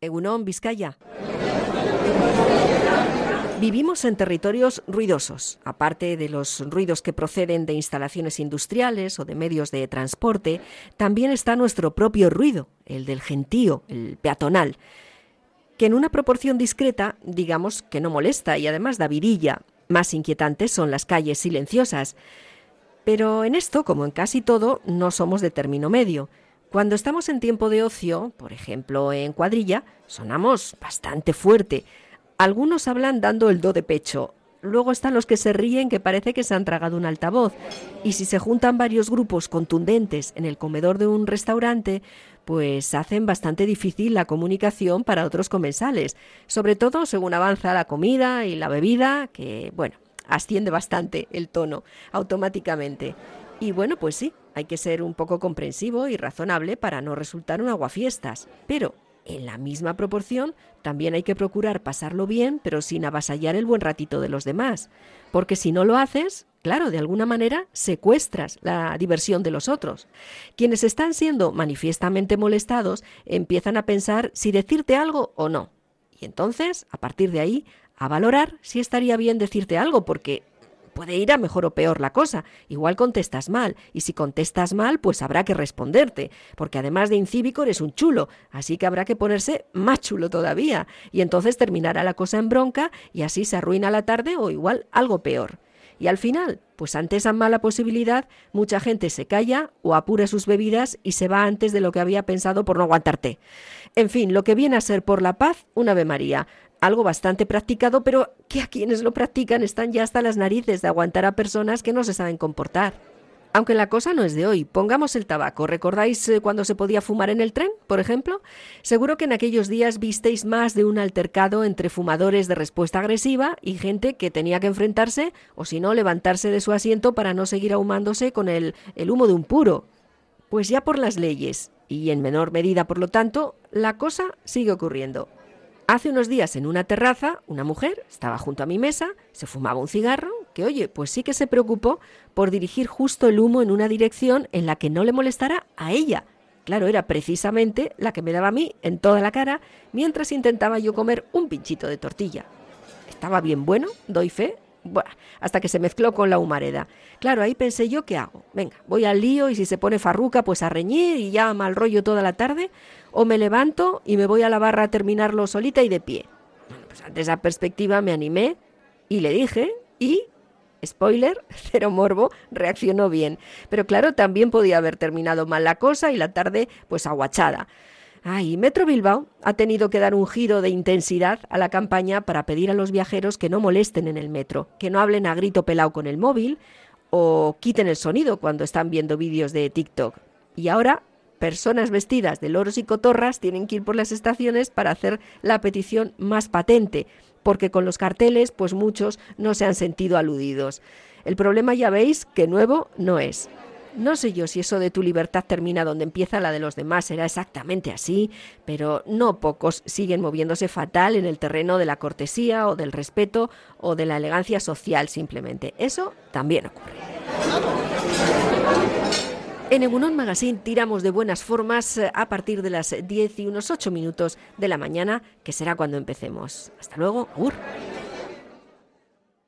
Egunon, Vizcaya. Vivimos en territorios ruidosos. Aparte de los ruidos que proceden de instalaciones industriales o de medios de transporte, también está nuestro propio ruido, el del gentío, el peatonal, que en una proporción discreta, digamos que no molesta y además da vidilla. Más inquietantes son las calles silenciosas. Pero en esto, como en casi todo, no somos de término medio. Cuando estamos en tiempo de ocio, por ejemplo en cuadrilla, sonamos bastante fuerte. Algunos hablan dando el do de pecho. Luego están los que se ríen, que parece que se han tragado un altavoz. Y si se juntan varios grupos contundentes en el comedor de un restaurante, pues hacen bastante difícil la comunicación para otros comensales. Sobre todo según avanza la comida y la bebida, que, bueno, asciende bastante el tono automáticamente. Y bueno, pues sí, hay que ser un poco comprensivo y razonable para no resultar un aguafiestas. Pero en la misma proporción, también hay que procurar pasarlo bien, pero sin avasallar el buen ratito de los demás. Porque si no lo haces, claro, de alguna manera secuestras la diversión de los otros. Quienes están siendo manifiestamente molestados empiezan a pensar si decirte algo o no. Y entonces, a partir de ahí, a valorar si estaría bien decirte algo, porque puede ir a mejor o peor la cosa. Igual contestas mal, y si contestas mal, pues habrá que responderte, porque además de incívico eres un chulo, así que habrá que ponerse más chulo todavía, y entonces terminará la cosa en bronca, y así se arruina la tarde o igual algo peor. Y al final, pues ante esa mala posibilidad, mucha gente se calla o apura sus bebidas y se va antes de lo que había pensado por no aguantarte. En fin, lo que viene a ser por la paz, un Ave María. Algo bastante practicado, pero que a quienes lo practican están ya hasta las narices de aguantar a personas que no se saben comportar. Aunque la cosa no es de hoy, pongamos el tabaco. ¿Recordáis cuando se podía fumar en el tren, por ejemplo? Seguro que en aquellos días visteis más de un altercado entre fumadores de respuesta agresiva y gente que tenía que enfrentarse, o si no, levantarse de su asiento para no seguir ahumándose con el humo de un puro. Pues ya por las leyes, y en menor medida por lo tanto, la cosa sigue ocurriendo. Hace unos días en una terraza, una mujer estaba junto a mi mesa, se fumaba un cigarro, que oye, pues sí que se preocupó por dirigir justo el humo en una dirección en la que no le molestara a ella. Claro, era precisamente la que me daba a mí en toda la cara, mientras intentaba yo comer un pinchito de tortilla. Estaba bien bueno, doy fe, hasta que se mezcló con la humareda. Claro, ahí pensé yo, ¿qué hago? Venga, voy al lío y si se pone farruca, pues a reñir y ya mal rollo toda la tarde, o me levanto y me voy a la barra a terminarlo solita y de pie. Bueno, pues ante esa perspectiva me animé y le dije y, spoiler, cero morbo, reaccionó bien. Pero claro, también podía haber terminado mal la cosa y la tarde pues aguachada. Y Metro Bilbao ha tenido que dar un giro de intensidad a la campaña para pedir a los viajeros que no molesten en el metro, que no hablen a grito pelao con el móvil o quiten el sonido cuando están viendo vídeos de TikTok. Y ahora, personas vestidas de loros y cotorras tienen que ir por las estaciones para hacer la petición más patente, porque con los carteles, pues muchos no se han sentido aludidos. El problema, ya veis, que nuevo no es. No sé yo si eso de tu libertad termina donde empieza la de los demás será exactamente así, pero no pocos siguen moviéndose fatal en el terreno de la cortesía o del respeto o de la elegancia social simplemente. Eso también ocurre. En Egunon Magazine tiramos de buenas formas a partir de las 10 y unos 8 minutos de la mañana, que será cuando empecemos. Hasta luego. Agur.